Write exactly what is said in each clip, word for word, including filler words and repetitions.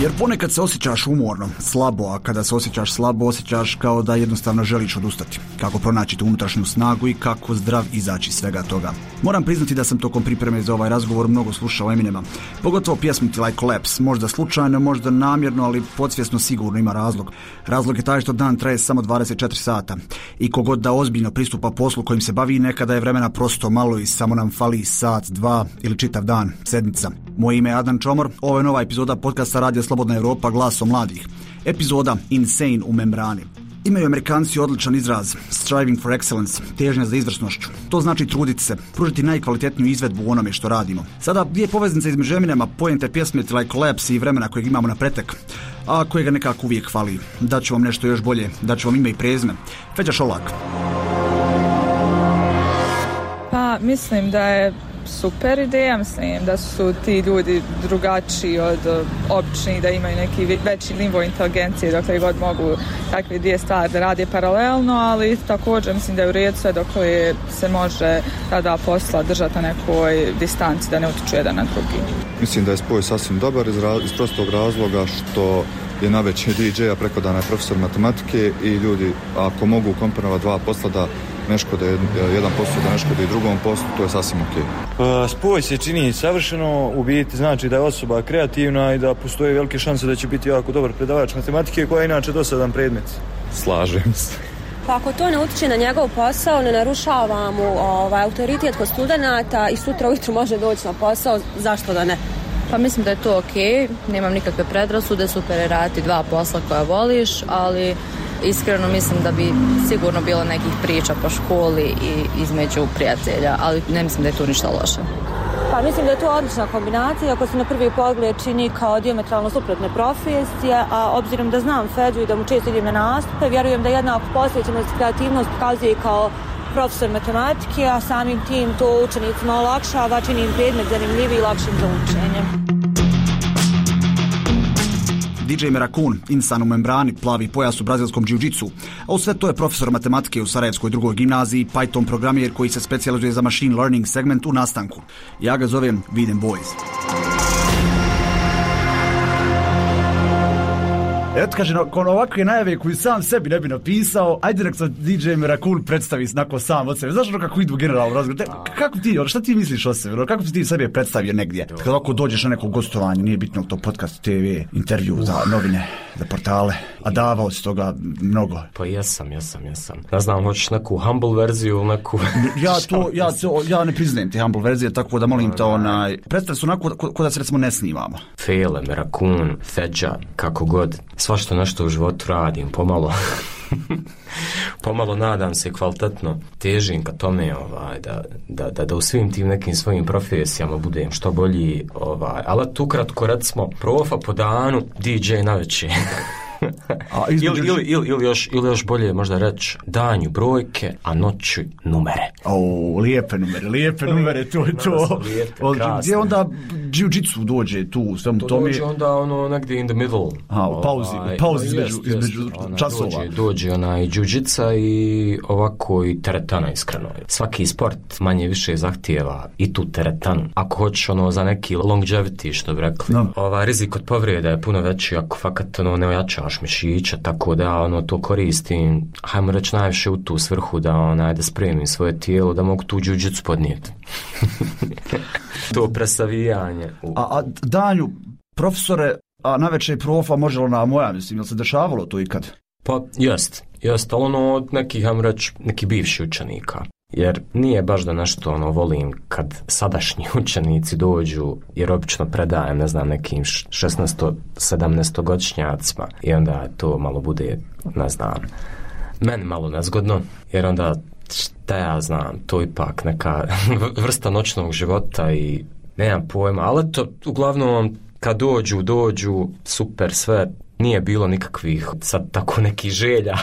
Jer ponekad se osjećaš umorno, slabo, a kada se osjećaš slabo, osjećaš kao da jednostavno želiš odustati. Kako pronaći tu unutrašnju snagu i kako zdrav izaći svega toga. Moram priznati da sam tokom pripreme za ovaj razgovor mnogo slušao Eminema. Pogotovo pjesmu Till I Collapse, možda slučajno, možda namjerno, ali podsvjesno sigurno ima razlog. Razlog je taj što dan traje samo dvadeset četiri sata. I kogod da ozbiljno pristupa poslu kojim se bavi, nekada je vremena prosto malo i samo nam fali sat, dva ili čitav dan, sedmica. Moje ime je Adnan Čomor, ovo je nova epizoda podcasta Radija Slobodna Europa, glasom mladih. Epizoda Insane u membrani. Imaju Amerikanci odličan izraz striving for excellence, težnja za izvrsnošću. To znači truditi se, pružiti najkvalitetniju izvedbu u onome što radimo. Sada dvije poveznice između Eminema, poente pjesme Till I Collapse i vremena kojeg imamo na pretek, a kojega nekako uvijek fali. Daću vam nešto još bolje, daću vam ime i prezime. Feđa Šolak. Pa mislim da je super ideja, mislim da su ti ljudi drugačiji od običnih, da imaju neki veći nivo inteligencije dokle god mogu takve dvije stvari da rade paralelno, ali također mislim da je u redu sve dokle se može tada posla držati na nekoj distanci da ne utiču jedan na drugi. Mislim da je spoj sasvim dobar iz, raz, iz prostog razloga što je najveći D J-a preko dana profesor matematike i ljudi ako mogu komponovati dva posla da ne škode jedan posao, da ne škode i drugom poslu, to je sasvim ok. Uh, spoj se čini savršeno, u biti znači da je osoba kreativna i da postoje velike šanse da će biti jako dobar predavač matematike koja je inače dosadan predmet. Slažem se. Pa ako to ne utiče na njegov posao, ne narušava mu ovaj, autoritet kod studenata i sutra ujutru može doći na posao, zašto da ne? Pa mislim da je to ok, nemam nikakve predrasude, super je raditi dva posla koja voliš, ali iskreno mislim da bi sigurno bilo nekih priča po školi i između prijatelja, ali ne mislim da je tu ništa loše. Pa mislim da je to odlična kombinacija, ako se na prvi pogled čini kao dijametralno suprotne profesije, a obzirom da znam Feđu i da mu često idem na nastupe, vjerujem da jednako posvećenost i kreativnost pokazuje kao profesor matematike, a samim tim to učenicima olakšava, čini im predmet zanimljiviji i lakšim za učenje. D J Merakun, insan u membrani, plavi pojas u brazilskom džiu-džitsu, a u sve to je profesor matematike u Sarajevskoj drugoj gimnaziji, Python programer koji se specijalizuje za machine learning segment u nastanku. Ja ga zovem Viden Boys. Eto kaže, nakon ovakve najave koju sam sebi ne bi napisao, ajde nek se D J Merakun predstavi nakon sam od sebe. Znaš ono kako idu generalno razgovor? Kako ti, šta ti misliš o sebi? Kako ti sebe predstavio negdje? Kad ovako dođeš na neko gostovanje, nije bitno to podcast, T V, intervju za novine, za portale, a davao si toga mnogo. Pa jesam, jesam, jesam. Ne znam, hoćeš neku humble verziju, neku... ja to, ja, to, ja ne priznajem te humble verzije, tako da molim te onaj... Predstav su onako ko, ko da se recimo ne snimamo. Fele, Merakun, Feđa, kako god. Svašto nešto u životu radim, pomalo. pomalo nadam se kvalitetno težim ka tome ovaj, da, da, da, da u svim tim nekim svojim profesijama budem što bolji, ovaj, ali tu kratko recimo profa po danu, D J na večer. A između... ili, ili, ili, ili, još, ili još bolje možda reći danju brojke, a noću numere. O, lijepe numere, lijepe numere, to je to. Gdje onda jiu-jitsu dođe tu u svemu to tome? Dođe onda ono negdje in the middle. A, u pauzi, u pauzi između, između ona, časova. Dođe, dođe onaj jiu-jitsa i ovako i teretana iskreno. Svaki sport manje više zahtijeva i tu teretanu. Ako hoćeš ono za neki longevity, što bi rekli, no. Ova rizik od povrede je puno veći ako fakat ono ne ojačaš mišića, tako da ono to koristim, hajmo reći najviše u tu svrhu da onaj da spremim svoje tijelo, da mogu tu jiu-jitsu podnijeti. To predstavijanje. A, a danju, profesore, a navečer profa može li ona moja, mislim, jel se dešavalo to ikad? Pa jest, jest, ali ono od nekih, hajmo reći, neki bivši učenika. Jer nije baš da nešto ono volim kad sadašnji učenici dođu, jer obično predajem, ne znam, nekim šesnaesto sedamnaesto godišnjacima i onda to malo bude, ne znam, meni malo nezgodno, jer onda šta ja znam, to ipak neka vrsta noćnog života i nemam pojma, ali to uglavnom kad dođu, dođu, super sve, nije bilo nikakvih sad tako nekih želja.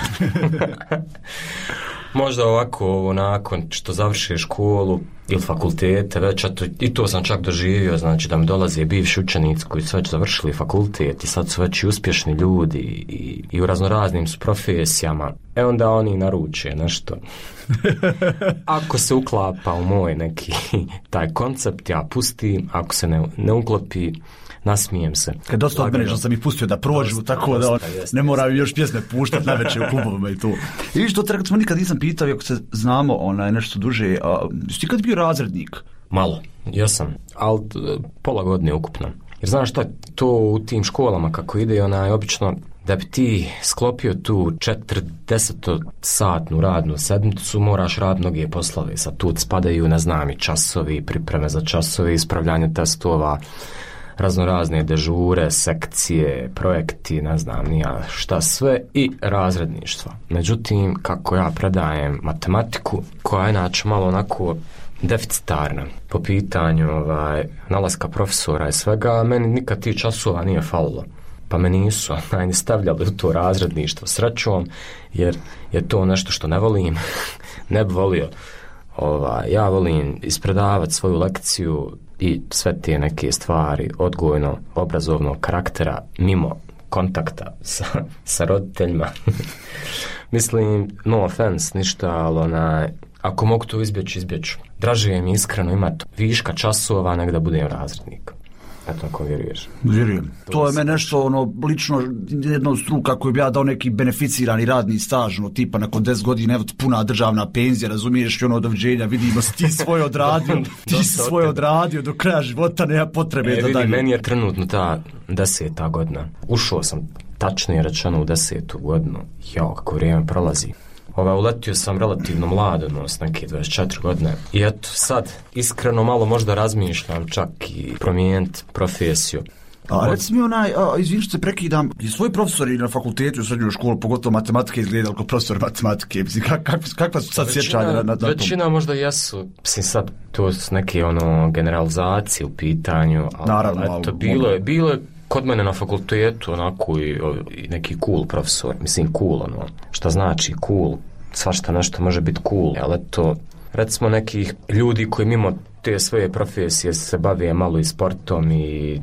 Možda ovako nakon što završi školu ili fakultete već, to, i to sam čak doživio, znači da mi dolaze bivši učenici koji su već završili fakultet i sad su već i uspješni ljudi i, i u raznoraznim su profesijama. E onda oni naruče nešto. Ako se uklapa u moj neki taj koncept, ja pustim, ako se ne, ne uklopi, nasmijem se. Kad dosta od mene što sam ih pustio da prođu, dosta, tako dosta, da on, jest, ne moraju još pjesme puštati na večer u klubovima i to. I što te smo nikad nisam pitao, ako se znamo onaj, nešto duže, a jesi ti kad bio razrednik? Malo, ja sam, ali pola godine ukupno. Jer znaš šta, to u tim školama kako ide, onaj, obično da bi ti sklopio tu četrdesetosatnu radnu sedmicu, moraš rad mnoge poslove. Sad tu spadaju, ne znam, i časovi, pripreme za časove, ispravljanje testova, raznorazne dežure, sekcije, projekti, ne znam nija šta sve i razredništva. Međutim, kako ja predajem matematiku, koja je inače malo onako deficitarna po pitanju ovaj, nalaska profesora i svega, meni nikad ti časova nije falilo. Pa me nisu ni stavljali u to razredništvo srećom, jer je to nešto što ne volim, ne bi volio. Ovaj, ja volim ispredavati svoju lekciju i sve te neke stvari odgojno, obrazovnog karaktera mimo kontakta sa, sa roditeljima. Mislim, no offense, ništa, ali onaj, ako mogu to izbjeći, izbjeću. Draže mi iskreno imati viška časova nego da budem razrednik. Eto, ako vjeruješ. Vjerujem. To, to je me nešto, ono, lično jedno struka koju bi ja dao neki beneficirani radni staž, ono, tipa nakon deset godina, evo puna državna penzija, razumiješ, i ono, doviđenja, vidimo si ti svoj odradio, ti si svoj odradio, do kraja života nema potrebe e, da dalje. Meni je trenutno ta deseta godina. Ušao sam, tačnije rečeno, u desetu godinu. Jo, kako vrijeme prolazi. Ova, uletio sam relativno mlado, no, s neke dvadeset četiri godine. I eto, sad, iskreno malo možda razmišljam čak i promijeniti profesiju. A reci mi onaj, izvini što se prekidam, je svoj profesori na fakultetu u srednjoj školi, pogotovo matematike, izgledali kao profesor matematike? Kak, kak, kakva su sad sjećanja na, na tom? Većina možda jesu, mislim sad, to su neke ono generalizacije u pitanju, ali naravno, eto, bilo je, bilo je kod mene na fakultetu onako i, i neki cool profesor, mislim cool ono, šta znači cool, svašta nešto može biti cool, ali to recimo nekih ljudi koji mimo te svoje profesije se bave malo i sportom i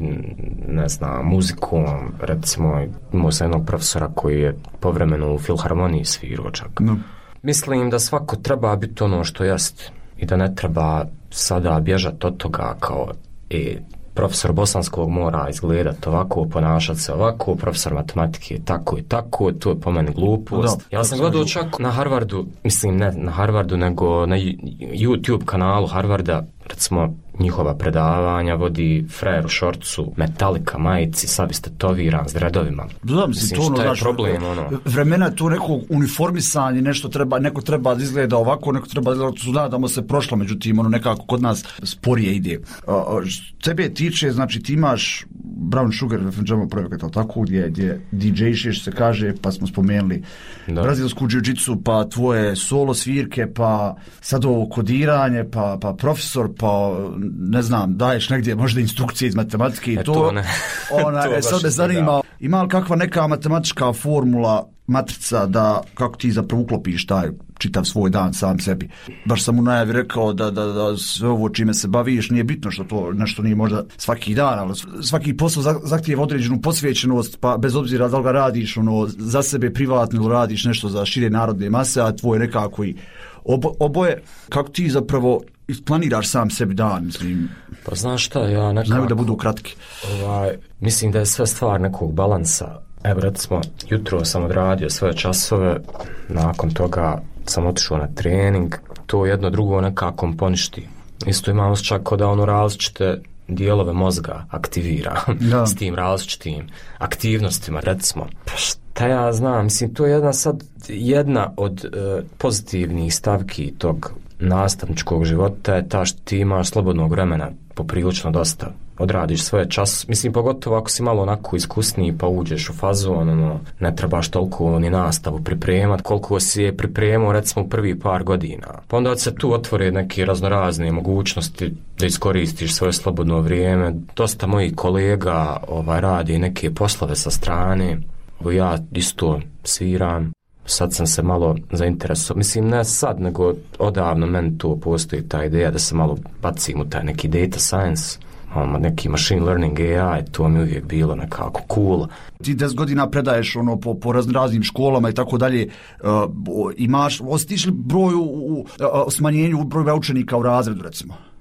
ne znam, muzikom, recimo imao sam jednog profesora koji je povremeno u filharmoniji svirao čak. No. Mislim da svako treba biti ono što jest i da ne treba sada bježati od toga kao e, profesor bosanskog mora izgledati ovako, ponašati se ovako, profesor matematike tako i tako, to je po meni glupost. Da, ja sam gledao čak na Harvardu, mislim ne na Harvardu, nego na YouTube kanalu Harvarda, recimo njihova predavanja vodi frajer u šorcu, Metallica, majici, sad istetoviran s dredovima. Da, mislim, to ono, znaš, problem, ono? Vremena to neko uniformisanje, nešto treba, neko treba da izgleda ovako, neko treba da izgleda, su nadamo se prošlo, međutim, ono nekako kod nas sporije ide. A, a, tebe tiče, znači ti imaš Brown Sugar F M Jam projekat, ali tako, gdje, gdje D J-šeš se kaže, pa smo spomenuli da. Brazilsku jiu-jitsu, pa tvoje solo svirke, pa sad ovo kodiranje, pa, pa profesor, pa ne znam, daješ negdje možda instrukcije iz matematike i e, to, to ne. Ona, to e, sad me zanima, ima li kakva neka matematička formula, matrica, da kako ti zapravo uklopiš taj čitav svoj dan sam sebi. Baš sam u najavi rekao da, da, da sve ovo čime se baviš nije bitno što to nešto nije možda svaki dan, ali svaki posao zahtijeva određenu posvećenost, pa bez obzira da li ga radiš ono, za sebe privatno ili radiš nešto za šire narodne mase, a tvoj nekako i obo, oboje, kako ti zapravo isplaniraš sam sebi dan, mislim. Pa znaš šta, ja nekako... Znaju da budu kratki. Ovaj, mislim da je sve stvar nekog balansa. Evo, recimo, jutro sam odradio svoje časove, nakon toga sam otišao na trening, to jedno drugo nekako poništi. Isto imam osjećaj kao da ono različite dijelove mozga aktivira da. S tim različitim aktivnostima, recimo. Pa šta ja znam, mislim, to je jedna sad jedna od uh, pozitivnih stavki tog nastavničkog života je ta što ti imaš slobodnog vremena poprilično dosta. Odradiš svoje čas, mislim pogotovo ako si malo onako iskusniji pa uđeš u fazu, ono, ne trebaš toliko ni nastavu pripremat koliko si je pripremao recimo prvi par godina. Pa onda se tu otvore neke raznorazne mogućnosti da iskoristiš svoje slobodno vrijeme. Dosta mojih kolega ovaj, radi neke poslove sa strane, ja isto sviram. Sad sam se malo zainteresovao, mislim ne sad, nego odavno meni to postoji ta ideja da se malo bacim u taj neki data science, neki machine learning A I, to mi uvijek bilo nekako cool. Ti deset godina predaješ ono po, po raznim školama i tako dalje, uh, imaš, osjetiš li broj u, u, u smanjenju broja učenika u razredu recimo?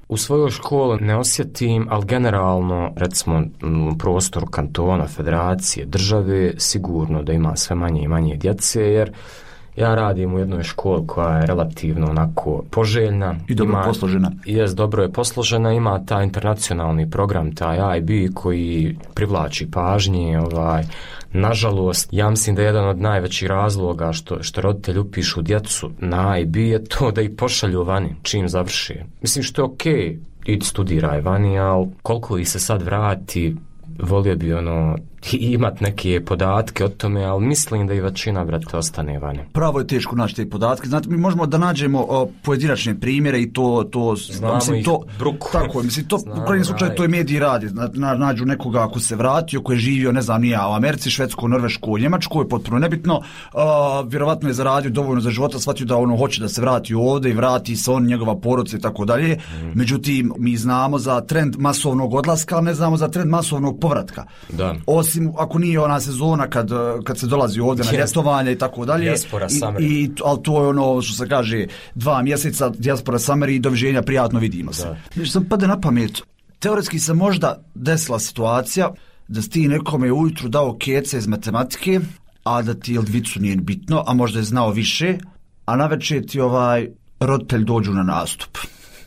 u svojoj školi ne osjetim, ali generalno, recimo, u prostoru kantona, federacije, države, sigurno da ima sve manje i manje djece, jer ja radim u jednoj školi koja je relativno onako poželjna. I dobro ima, posložena. Jest, dobro je posložena, ima taj internacionalni program, taj I B koji privlači pažnje. Ovaj, nažalost, ja mislim da je jedan od najvećih razloga što, što roditelji upišu djecu na I B je to da ih pošalju vani čim završi. Mislim što je okej, okay, idi studiraj vani, ali koliko ih se sad vrati, volio bi ono imat neke podatke o tome, ali mislim da i većina, brate, ostane vani. Pravo je teško naći te podatke. Znate, mi možemo da nađemo o, pojedinačne primjere i to... to Znamo mislim, ih to, bruku. Tako je, mislim, to Znamo, u krajnjem slučaju to je mediji radi. Na, nađu nekoga ako se vratio, ko je živio, ne znam, nija u Americi, Švedskoj, Norveškoj, Njemačkoj, je potpuno nebitno. A, vjerovatno je zaradio dovoljno za života, shvatio da ono hoće da se vrati ovdje i vrati se on, njegova porodica i tako dalje. Međutim, mi znamo za trend masovnog odlaska, ali ne znamo za trend masovnog povratka. Da. Osim ako nije ona sezona kad, kad se dolazi ovdje na ljetovanje i tako dalje. Dijaspora summer. I, i, ali to je ono što se kaže dva mjeseca dijaspora summer i doviđenja, prijatno vidimo se. Znači sam pade na pamet, teoretski se možda desila situacija da si ti nekome ujutru dao kece iz matematike, a da ti Ldvicu nije bitno, a možda je znao više, a navečer ti ovaj roditelj dođu na nastup.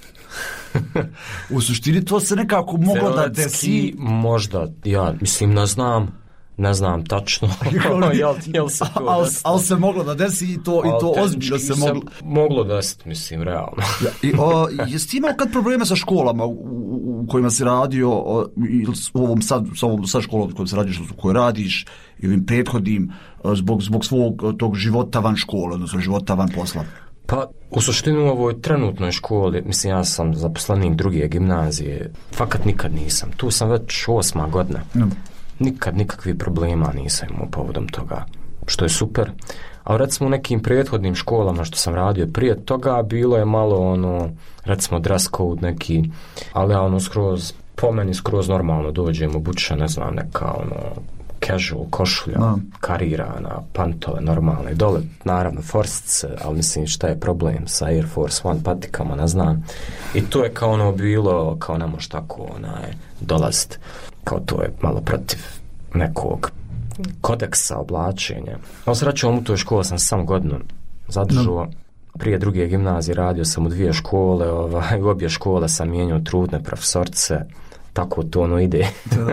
U suštini to se nekako moglo da desi. Možda, ja mislim ne znam, ne znam tačno. jel, jel se to ali al se moglo da desi i to, i to ozbiljno se moglo. Moglo desiti, mislim, realno. ja, i, o, jesi ti imao kad probleme sa školama u, u kojima si radio, o, ili u ovom sad, sa ovom sad školom u kojoj se radiš, u kojoj radiš, i ovim prethodnim, zbog, zbog svog tog života van škole, odnosno života van posla? Pa, u suštini u ovoj trenutnoj školi, mislim, ja sam zaposlenik druge gimnazije, fakat nikad nisam. Tu sam već osma godina. Mm. Nikad nikakvih problema nisam imao povodom toga, što je super. A recimo u nekim prethodnim školama što sam radio prije toga, bilo je malo ono, recimo dress code neki, ali ja ono skroz, po meni skroz normalno dođem obučen, ne znam, neka ono, casual košulja, no. karirana, pantove normalne, dole naravno forsice, ali mislim šta je problem sa Air Force One patikama, ne znam. I to je kao ono bilo, kao ne može tako onaj, dolaziti, kao to je malo protiv nekog kodeksa oblačenja. No, srećom u toj školi sam sam godinu zadržao. No. Prije druge gimnazije radio sam u dvije škole, ovaj, u obje škole sam mijenjao trudne profesorce, tako to ono ide.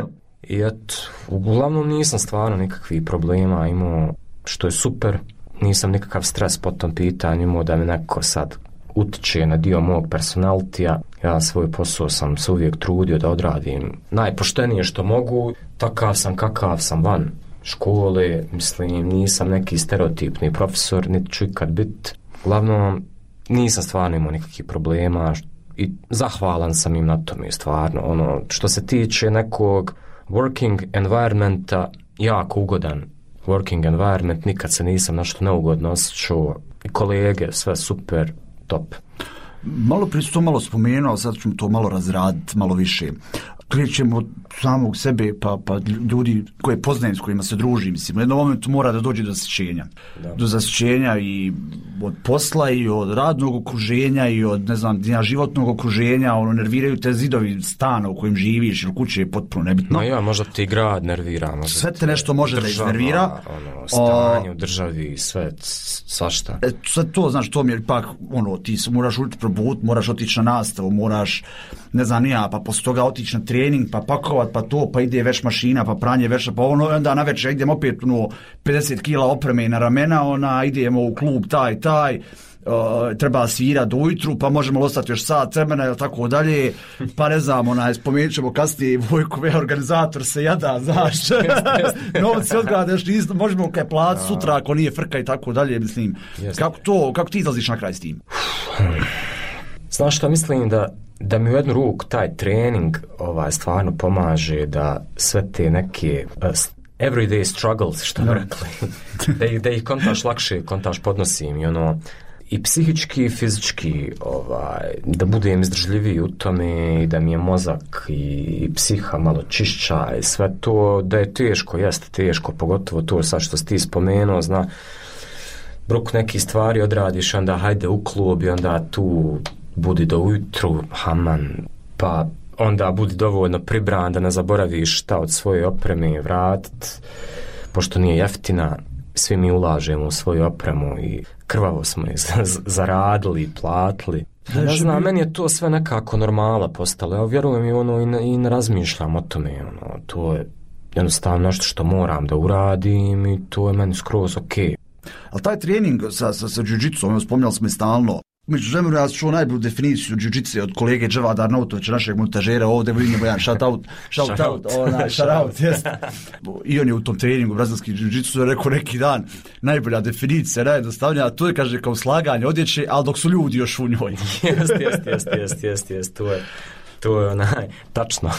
I eto, uglavnom nisam stvarno nikakvih problema imao, što je super, nisam nikakav stres po tom pitanju imao da mi neko sad utiče na dio mog personalitija. Ja svoj posao sam se uvijek trudio da odradim najpoštenije što mogu, takav sam kakav sam van škole, mislim nisam neki stereotipni profesor, niti ću ikad bit. Uglavnom nisam stvarno imao nikakvih problema i zahvalan sam im na tome stvarno. Ono, što se tiče nekog working environmenta, jako ugodan working environment, nikad se nisam nešto neugodno osjećao, kolege, sve super, top. Malo prije su to malo spomenuo, sad ćemo to malo razraditi, malo više. Krećemo od samog sebe, pa, pa ljudi koje poznajem, s kojima se družim, mislim, u jednom momentu mora da dođe do zasićenja. Da. Do zasićenja i od posla i od radnog okruženja i od, ne znam, životnog okruženja, ono, nerviraju te zidovi stana u kojem živiš ili kuće je potpuno nebitno. No ja, možda ti grad nervira. Možda sve te nešto može država, da iznervira. Ono, stanje u državi, sve, svašta. E, sad to, znaš, to mi je ipak, ono, ti se moraš uvijek probuditi, moraš otići na nastavu, moraš, ne znam, nija, pa posle toga otići na trening, pa pakovat, pa to, pa ide veš mašina, pa pranje veša, pa ono, onda na večer idem opet, ono, pedeset kila opreme na ramena, ona, idemo u klub taj, taj, uh, treba svirati ujutru, pa možemo ostati još sat vremena, ili tako dalje, pa ne znam, onaj, spomenut ćemo kasnije, Vojkove organizator se jada, znaš, novci odgradeš, možemo kaj plat sutra, ako nije frka i tako dalje, mislim, kako to, kako ti izlaziš na kraj s tim? Znaš šta, mislim da da mi u jednu ruku taj trening ovaj, stvarno pomaže da sve te neke uh, everyday struggles, što bi rekli, da ih, da ih kontaš lakše, kontaš podnosim i ono, i psihički i fizički, ovaj, da budem izdržljiviji u tome i da mi je mozak i psiha malo čišća i sve to, da je teško, jeste teško, pogotovo to sad što si ti spomenuo, zna, bruk neki stvari odradiš, onda hajde u klub i onda tu budi do ujutru, haman, pa onda budi dovoljno pribran da ne zaboraviš šta od svoje opreme vratit, pošto nije jeftina, svi mi ulažemo u svoju opremu i krvavo smo je zaradili i platili. Ne znam, meni je to sve nekako normala postalo. Ja vjerujem i ono i ne, i ne razmišljam o tome. Ono, to je jednostavno nešto što moram da uradim i to je meni skroz okej. Okay. Ali taj trening sa, sa, sa jiu-jitsu, spominjali smo i stalno, među žemlju ja čuo najbolju definiciju jiu-jitsu od kolege Dževada Arnautovića, našeg montažera, ovdje vidimo jedan shout out, shout out, ona, shout out, jest. I on je u tom treningu brazilski jiu-jitsu rekao neki dan, najbolja definicija, najjednostavnija, a to je, kaže, kao slaganje odjeće, ali dok su ljudi još u njoj. Jest, jest, jest, jest, jest, jest, to je, to je onaj, tačno.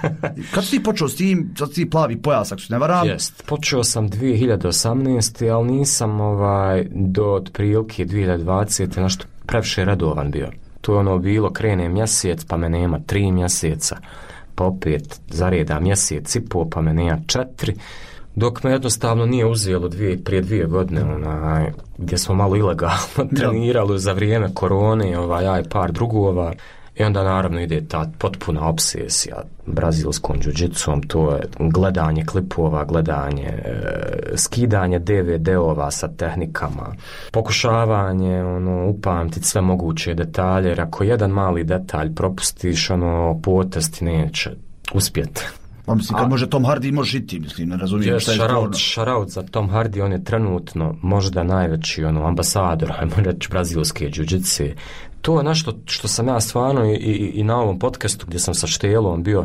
Kad si ti počeo s tim, sad ti plavi pojas, ako se ne varam? Jest, počeo sam dvije hiljade osamnaeste. ali nisam ovaj, do otprilike dvije hiljade dvadesete nešto previše redovan bio. To je ono bilo, krene mjesec, pa me nema tri mjeseca, pa opet zareda mjesec i po, pa me nema četiri, dok me jednostavno nije uzelo dvije, prije dvije godine, onaj, gdje smo malo ilegalno trenirali za vrijeme korone, ovaj, ja i par drugova. I onda naravno ide ta potpuna obsesija brazilskom jiu-jitsuom, to je gledanje klipova, gledanje, e, skidanje de ve de-ova sa tehnikama, pokušavanje ono, upamtiti sve moguće detalje, jer ako jedan mali detalj propustiš, ono, potez ti neće uspjeti. Pa mislim, kad A, može Tom Hardy, može i ti, mislim, ne razumijem yes, šta je šaraut, šaraut za Tom Hardy, on je trenutno možda najveći ono, ambasador, ajmo reći, brazilske jiu-jitsu. To je nešto što sam ja stvarno i, i, i na ovom podcastu gdje sam sa Štelom bio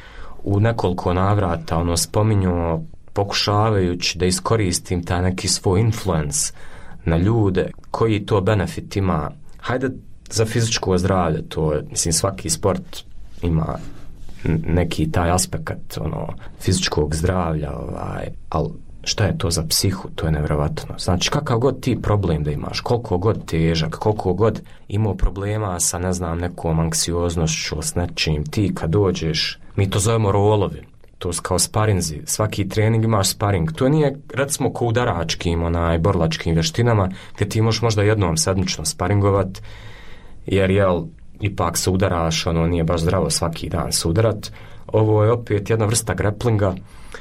u nekoliko navrata ono, spominjao, pokušavajući da iskoristim taj neki svoj influence na ljude, koji to benefit ima. Hajde za fizičko zdravlje, to je, mislim, svaki sport ima neki taj aspekt ono, fizičkog zdravlja, ovaj, ali šta je to za psihu, to je nevjerovatno. Znači, kakav god ti problem da imaš, koliko god težak, koliko god imao problema sa, ne znam, nekom anksioznošću, s nečim, ti kad dođeš, mi to zovemo rolovi, to su kao sparinzi, svaki trening imaš sparing, to nije, recimo, ko udaračkim, onaj, borlačkim vještinama, gdje ti možeš možda jednom sedmično sparingovat, jer, jel, ipak se udaraš, ono, nije baš zdravo svaki dan se udarat. Ovo je opet jedna vrsta graplinga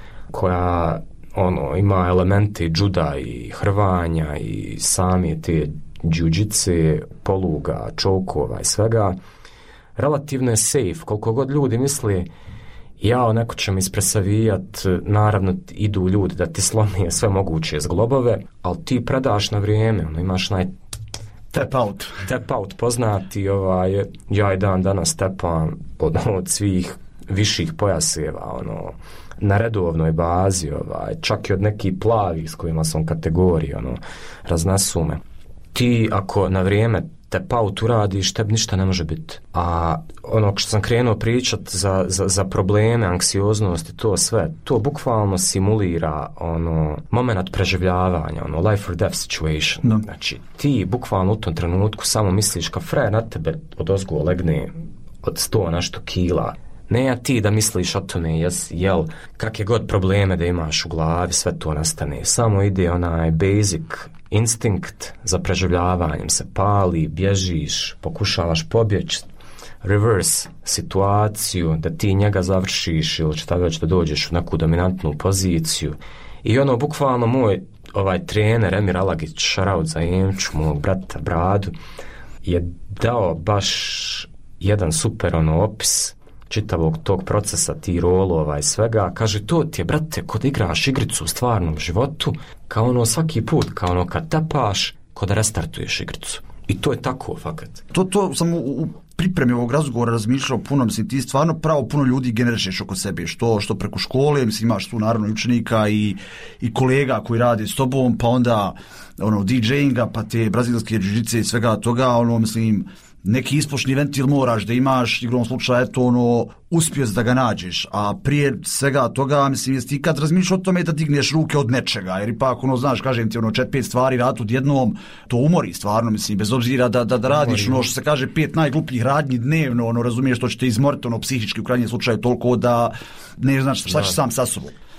koja ono, ima elemente juda i hrvanja i sami te jiu-jitsu, poluga, čokova i svega. Relativno je safe, koliko god ljudi misli jao, neko će mi ispresavijat, naravno idu ljudi da ti slomije sve moguće zglobove, ali ti predaš na vrijeme, ono, imaš naj tap out. Tap out poznati, ovaj, ja i dan danas tepam od, od svih viših pojaseva, ono, na redovnoj bazi, ovaj, čak i od nekih plavih s kojima sam kategorija, ono, raznesu me. Ti ako na vrijeme tap out uradiš, tebi ništa ne može biti. A ono što sam krenuo pričat za, za, za probleme, anksioznost i to sve, to bukvalno simulira ono, moment preživljavanja, ono, life or death situation. No. Znači, ti bukvalno u tom trenutku samo misliš kao frajer na tebe od ozgo legne od sto nešto kila. Ne ja ti da misliš o tome, jes, jel, kakve god probleme da imaš u glavi, sve to nastane. Samo ide onaj basic instinkt za preživljavanjem, se pali, bježiš, pokušavaš pobjeći, reverse situaciju, da ti njega završiš ili šta već da dođeš u neku dominantnu poziciju. I ono, bukvalno moj ovaj trener Emir Alagić, šaraut za Emču, mog brata Bradu, je dao baš jedan super ono opis čitavog tog procesa, ti rolova i svega. Kaže, to ti je, brate, kod igraš igricu u stvarnom životu, kao ono svaki put, kao ono kad tapaš, kod restartuješ igricu. I to je tako, fakat. To, to sam u, u pripremi ovog razgovora razmišljao puno, mislim, ti stvarno pravo puno ljudi generišeš oko sebe, što, što preko škole, mislim, imaš tu naravno učenika i, i kolega koji rade s tobom, pa onda ono, DJinga, pa te brazilske jiu-jitsu i svega toga, ono, mislim, neki ispošni ventil moraš da imaš, igrom slučaja, eto, ono, uspješ da ga nađeš, a prije svega toga, mislim, jesi ti kad razmišljaš o tome da digneš ruke od nečega, jer ipak, ono, znaš, kažem ti, ono, čet, pet stvari rad odjednom, to umori stvarno, mislim, bez obzira da, da, da radiš, ono, što se kaže, pet najglupljih radnji dnevno, ono, razumiješ, to će te izmoriti, ono, psihički u krajnjem slučaju toliko da ne znaš šta će sam sa sobom.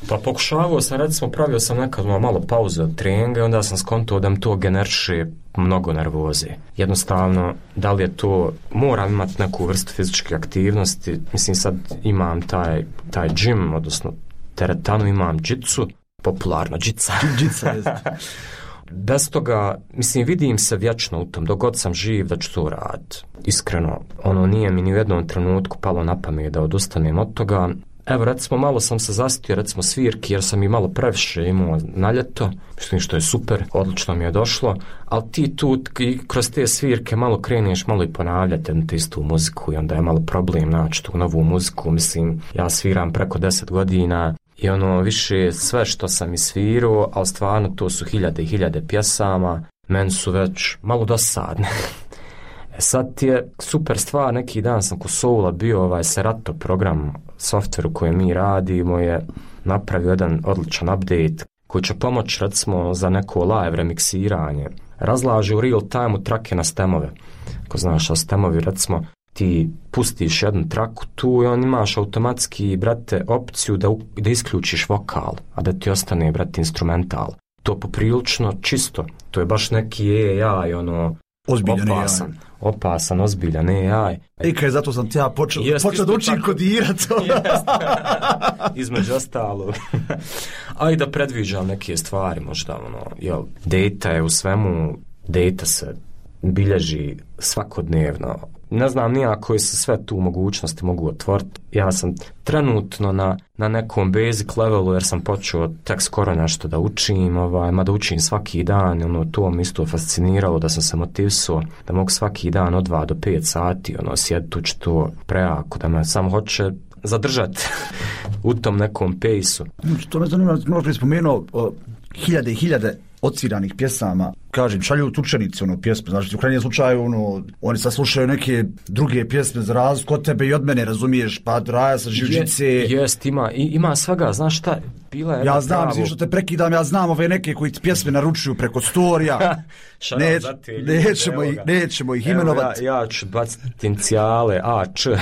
Pa pokušavao sam, recimo, pravio sam nekad malo pauze od treninga i onda sam skonto da mi to generiše mnogo nervoze. Jednostavno, da li je to, moram imati neku vrstu fizičke aktivnosti, mislim sad imam taj, taj gym, odnosno teretanu, imam džicu, popularno džica. Džica, Bez toga, mislim, vidim se vječno u tom, dok god sam živ da ću to raditi. Iskreno, ono nije mi ni u jednom trenutku palo na pamet da odustanem od toga. Evo, recimo, malo sam se zastio, recimo, svirki, jer sam i malo previše imao na ljeto, mislim što je super, odlično mi je došlo, ali ti tu kroz te svirke malo kreneš, malo i ponavljati jednu te istu muziku i onda je malo problem naći tu novu muziku, mislim, ja sviram preko deset godina i ono, više sve što sam isvirao, ali stvarno to su hiljade i hiljade pjesama, meni su već malo dosadne. Sad ti je super stvar, neki dan sam kod Soula bio, ovaj Serato program, softver u kojem mi radimo je napravio jedan odličan update koji će pomoći recimo za neko live remiksiranje. Razlaže u real time trake na stemove. Ako znaš o stemovi, recimo ti pustiš jednu traku tu i on imaš automatski, brate, opciju da, da isključiš vokal, a da ti ostane, brate, instrumental. To poprilično čisto, to je baš neki A I, ono, ozbiljan opasan, opasan, ozbiljan A I. I kaj, zato sam ti ja počeo, počeo da učim kodirati. Između ostalo. A i da predviđam neke stvari, možda, ono, jel, data je u svemu, data se bilježi svakodnevno. Ne znam nija koje se sve tu mogućnosti mogu otvoriti. Ja sam trenutno na, na nekom basic levelu jer sam počeo tek skoro nešto da učim, ovaj, mada učim svaki dan, ono, to mi isto fasciniralo da sam se motivisuo da mogu svaki dan od dva do pet sati ono, sjediti ući to prejako, da me samo hoće zadržati u tom nekom pejsu. To me zanima, malo prije spomenuo o, hiljade i hiljade odsviranih pjesama, kažem, šalju učenici ono pjesme, znači u krajnjem slučaju ono, oni sad slušaju neke druge pjesme za razliku od tebe i od mene, razumiješ, pa Raja sa Živčice. Jest, ima, ima svega, znaš šta, bila je... Ja znam, mislim što te prekidam, ja znam ove neke koji ti pjesme naručuju preko storija. Neć, nećemo, ih, nećemo ih imenovati. Ja, ja ću baciti inicijale, A, Č.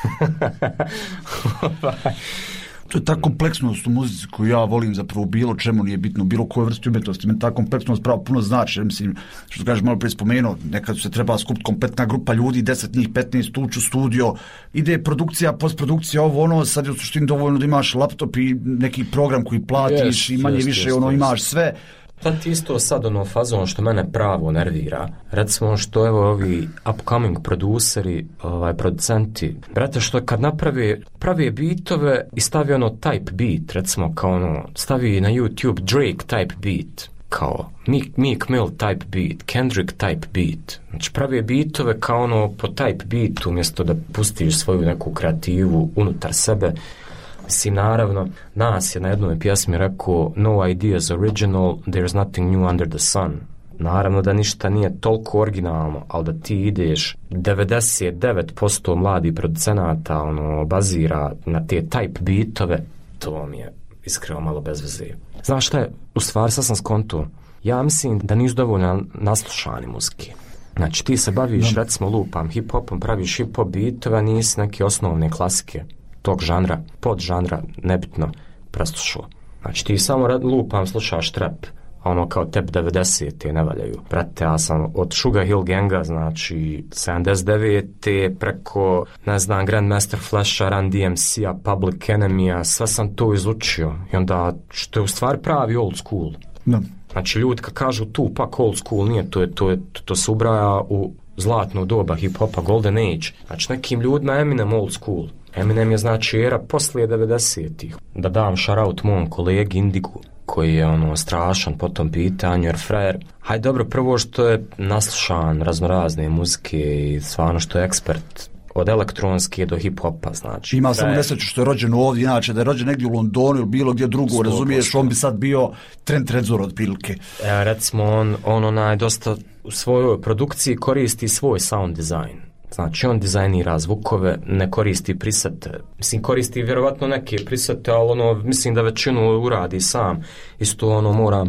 To je ta kompleksnost u muzici koju ja volim zapravo bilo čemu nije bitno, bilo koje vrsti umjetnosti. Meni ta kompleksnost pravo puno znači. Mislim, što kažeš malo prije spomenuo, nekad se treba skupiti kompletna grupa ljudi, deset njih, petnaest ući u studio, ide produkcija, postprodukcija, ovo ono, sad je u suštini dovoljno da imaš laptop i neki program koji platiš yes, i manje yes, više yes, ono yes. imaš sve. Sad ti isto sad ono fazon što mene pravo nervira. Recimo što evo ovi upcoming produceri, ovaj, producenti, brate, što kad naprave prave beatove i stavi ono type beat, recimo kao ono, stavi na YouTube Drake type beat, kao Meek, Meek Mill type beat, Kendrick type beat. Znači prave beatove kao ono po type beatu umjesto da pustiš svoju neku kreativu unutar sebe. Mislim, naravno, nas je na jednoj pjesmi rekao no ideas original, there's nothing new under the sun. Naravno da ništa nije toliko originalno, ali da ti ideš devedeset devet posto mladih producenata ono, bazira na te type beatove, to mi je iskreno malo bez veze. Znaš šta je, u stvari sad sam skonto, ja mislim da nisu dovoljno naslušani muzike. Znači ti se baviš, no. recimo lupam hip-hopom, praviš hip-hop beatove, nisi neke osnovne klasike tog žanra, pod žanra, nebitno, preslušao. Znači ti samo lupam, slušaš trap, ono kao tep devedesete ne valjaju. Brate, ja sam od Sugar Hill Ganga, znači sedamdeset devete preko, ne znam, Grandmaster Flasha, Run D M C-a, Public Enemy-a, sve sam to izučio. I onda, što je u stvari pravi old school. No. Znači ljudi kad kažu tu, pak old school, nije, to, je, to, je, to, to se ubraja u zlatno doba hip-hopa, Golden Age. Znači nekim ljudima Eminem old school. Eminem je znači era poslije devedesetih. Da dam shoutout mom kolegi Indigu, koji je ono strašan po tom pitanju, jer frajer, hajde dobro, prvo što je naslušan raznorazne muzike i stvarno što je ekspert od elektronske do hip-hopa, znači. Ima samo nesreću što je rođen ovdje, inače da je rođen negdje u Londonu ili bilo gdje drugo, razumiješ, on bi sad bio Trent Reznor od prilike. E, recimo, on, on onaj dosta u svojoj produkciji koristi svoj sound design. Znači, on dizajnira zvukove, ne koristi prisete. Mislim, koristi vjerovatno neke prisete, ali ono, mislim da većinu uradi sam. Isto ono, moram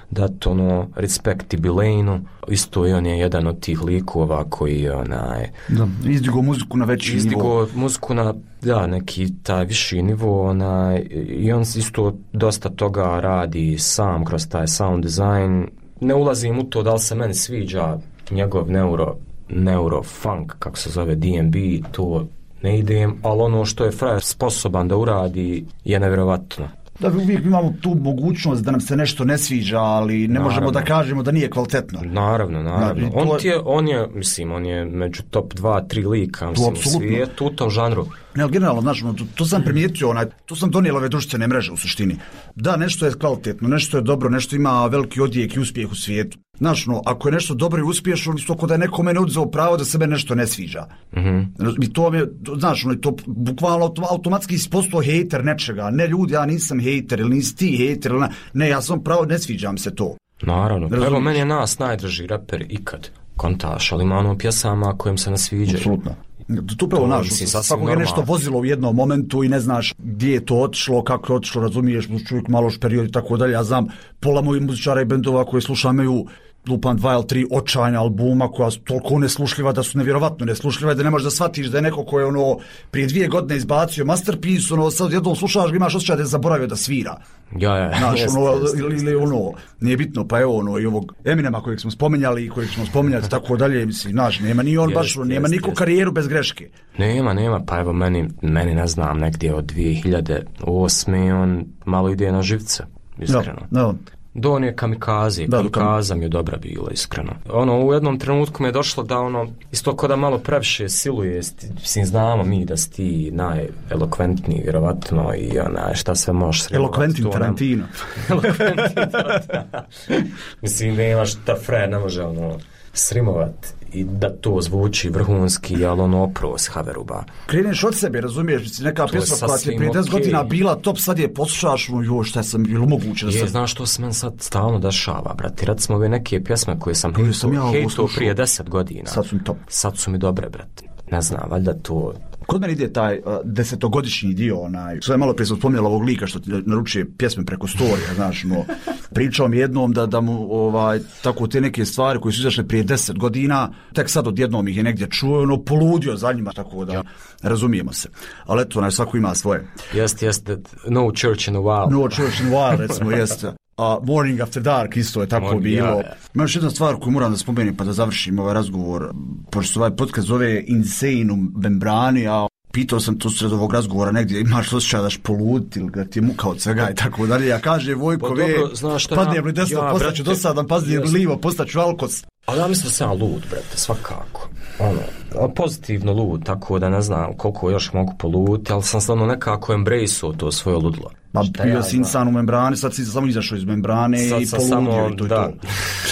dati ono respektibilejnu. Isto i on je jedan od tih likova koji je onaj... Da, izdigo muziku na veći izdigo nivo. Izdigo muziku na, da, neki taj viši nivo, onaj, i on isto dosta toga radi sam kroz taj sound design. Ne ulazim u to da li se meni sviđa njegov neuro, neurofunk, kako se zove, D and B, to ne idem, ali ono što je frajer sposoban da uradi je nevjerovatno. Da, uvijek imamo tu mogućnost da nam se nešto ne sviđa, ali ne naravno. Možemo da kažemo da nije kvalitetno. Naravno, naravno. Da, on, je... je, on je, mislim, on je među top dva, tri lika, mislim, u svijetu, u tom žanru. Ne, ali generalno, znaš, to, to sam primijetio, onaj, to sam donijela ove društvene mreže u suštini. Da, nešto je kvalitetno, nešto je dobro, nešto ima veliki odjek i uspjeh u svijetu. Znaš, no, ako je nešto dobro i uspješno, isto ko da je nekome ne odzeo pravo da sebe nešto ne sviđa. Mm-hmm. I to je, znaš, no, to bukvalno automatski si postao hejter nečega. Ne, ljudi, ja nisam hejter, ili nisi ti hejter, ili ne, ne, ja sam pravo, ne sviđam se to. Naravno, evo, meni je nas najdraži raper ikad, kontaš, ali ima ono pjesama kojim se ne sviđaju. Apsolutno. To upravo naš, svakog je nešto vozilo u jednom momentu i ne znaš gdje je to otišlo, kako je otišlo, razumiješ, čovjek malo period i tako dalje. Ja znam, pola mojih muzičara i bendova koji slušam imaju lupan dva ili tri očajna albuma koja su toliko neslušljiva da su nevjerovatno neslušljiva, da ne možeš da shvatiš da je neko ko je ono prije dvije godine izbacio masterpiece, ono sad jednom slušaš ga imaš osjećaj da je zaboravio da svira. Ja, ja. Znaš, ono, ili, ili ono, nije bitno, pa evo ono, i ovog Eminema kojeg smo spomenjali i kojeg ćemo spomenjati tako dalje, mislim, znaš, nema ni on jest, baš, jest, nema jest, niko jest. Karijeru bez greške. Nema, nema, pa evo meni, meni ne znam, negdje od dvije hiljade osme on malo ide na živce, iskreno. No, no. Don je kamikaze, kamikaza mi je dobra bila, iskreno. Ono, u jednom trenutku mi je došlo da ono, isto ko da malo previše siluje, mislim, znamo mi da si ti najelokventniji, vjerovatno, i onaj, šta sve možeš srimovati. Elokventin Tarantino. Elokventin, da. Mislim, nemaš da fre, ne može ono, srimovati i da to zvuči vrhunski, ali ono opros haveruba. Kreneš od sebe, razumiješ, mislim, neka pjesma koja ti je prije deset okay. godina bila top, sad je poslušaš, no joj, šta sam bilo moguće da je, sam... znaš što se meni sad stalno dešava, brati, recimo ove neke pjesme koje sam hejto, ja hejto prije deset godina. Sad su mi top. Sad su mi dobre, brati. Ne znam, valjda to... Kod meni ide taj uh, desetogodišnji dio, onaj, što je malo prije sam spominjala ovog lika što ti naručuje pjesme preko storija, znaš, no, pričao mi jednom da, da mu, ovaj, tako te neke stvari koje su izašle prije deset godina, tek sad odjednom ih je negdje čuo, ono, poludio za njima, tako da, ja. Razumijemo se. Ali eto, onaj, svako ima svoje. Jeste, jeste, no church in a while. No church in a while, recimo, jeste. A uh, Morning After Dark isto je tako Morning, bilo. Ja, ja. Ima još jedna stvar koju moram da spomenem pa da završim ovaj razgovor. Pošto ovaj podcast zove Insane u membrani, a pitao sam tu sred ovog razgovora negdje, imaš osjećaj daš poluditi ili ga ti je muka od svega i tako dalje. Ja kaže Vojko, ve, padnijem li desno, ja, postaću dosadan, padnijem li livo, postaću alkos. Ali ja mislim da sam lud, brate, svakako. Ono, pozitivno lud, tako da ne znam koliko još mogu poluditi, ali sam stvarno nekako embrace-o to svoje ludlo. Pa bio ja si insan u membrani, sad si samo izašao iz membrane sad i poludio i to da. Je to.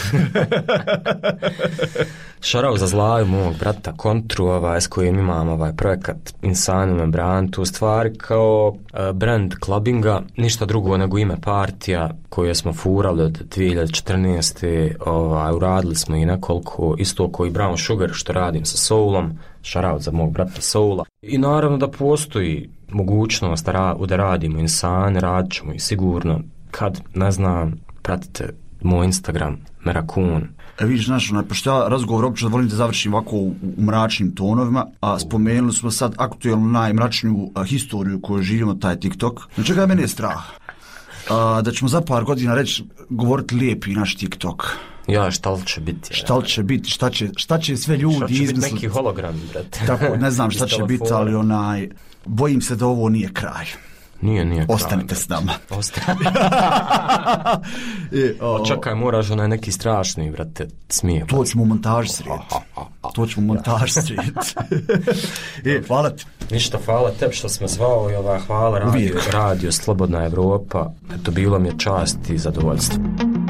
Šarao za zlaju mog brata Kontru, ovaj, s kojim imam ovaj projekat Insan u membrani, tu stvari kao uh, brand clubbinga, ništa drugo nego ime partija koje smo furali od dvije hiljade četrnaeste. Ovaj, uradili smo i nekoliko, isto koji Brown Sugar što radim sa Soulom, šarao za mog brata Soula. I naravno da postoji mogućnost da, ra- da radimo Insan, radit ćemo i sigurno kad, ne znam, pratite moj Instagram, Merakun. E vidiš, znaš, pošto ja razgovor uopće volim da završim ovako u, u mračnim tonovima, a spomenuli smo sad aktuelnu najmračniju a, historiju koju živimo, taj TikTok. Na čega mene je strah? A, da ćemo za par godina reći, govoriti lijepi naš TikTok. Ja, šta li će biti? Šta li će biti, šta će, šta će sve ljudi izmisliti? Šta će biti neki hologram, brate? Tako, ne znam šta će biti, ali onaj, bojim se da ovo nije kraj. Nije, nije kraj. Ostanite s nama. Ostanite. o, čekaj, moraš onaj neki strašni, brate, smije. To ćemo u montaži srijeti. To ćemo u montaži srijeti. e, hvala ti. Ništa, hvala tebi što smo zvao i ova, hvala radio, radio Slobodna Evropa. Eto, bilo mi je čast i zadovoljstvo.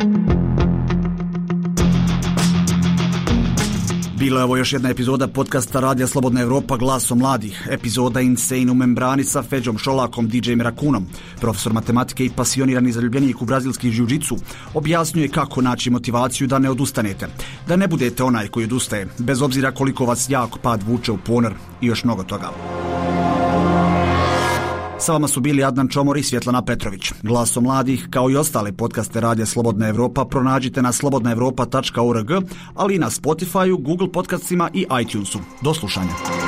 Bilo je ovo još jedna epizoda podcasta Radija Slobodna Evropa glasom mladih. Epizoda Insane u membrani sa Feđom Šolakom, D J Merakunom. Profesor matematike i pasionirani zaljubljenik u brazilski jiu-jitsu objasnjuje kako naći motivaciju da ne odustanete. Da ne budete onaj koji odustaje, bez obzira koliko vas jak pad vuče u ponor i još mnogo toga. Sa vama su bili Adnan Čomor i Svjetlana Petrović. Glasom mladih, kao i ostale podcaste Radija Slobodna Evropa, pronađite na slobodna evropa tačka org, ali i na Spotifyu, Google podcastima i iTunesu. Do slušanja.